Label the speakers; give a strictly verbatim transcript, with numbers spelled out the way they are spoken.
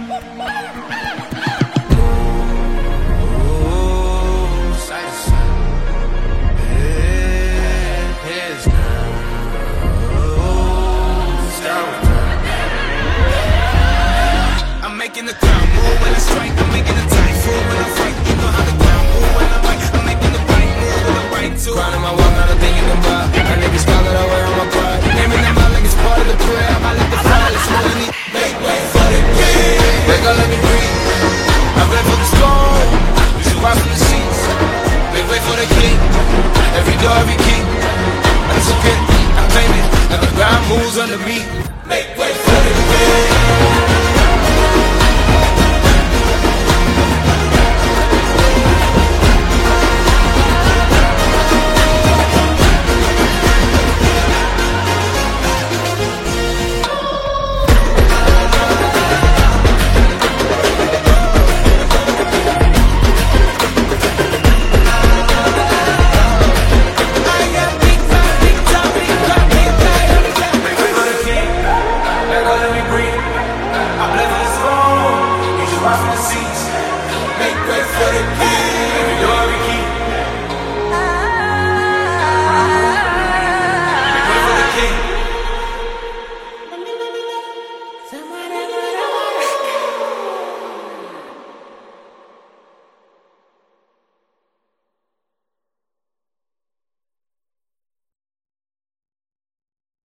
Speaker 1: Making the ground move when I strike, I'm making a typhoon when I fight. You know how the ground move when I bite, I'm making the right move when I right too. Grinding my walk, not a thing in the mud. My niggas proud that I wear on my pride. Naming them out like it's part of the prayer. I let the fire, it's more than it. Make way for the king. They gon' let me breathe. I ready for the storm. We should rise from the seats. Make way for the king. Every door, every key. I took it, I claim it. Now the ground moves under me.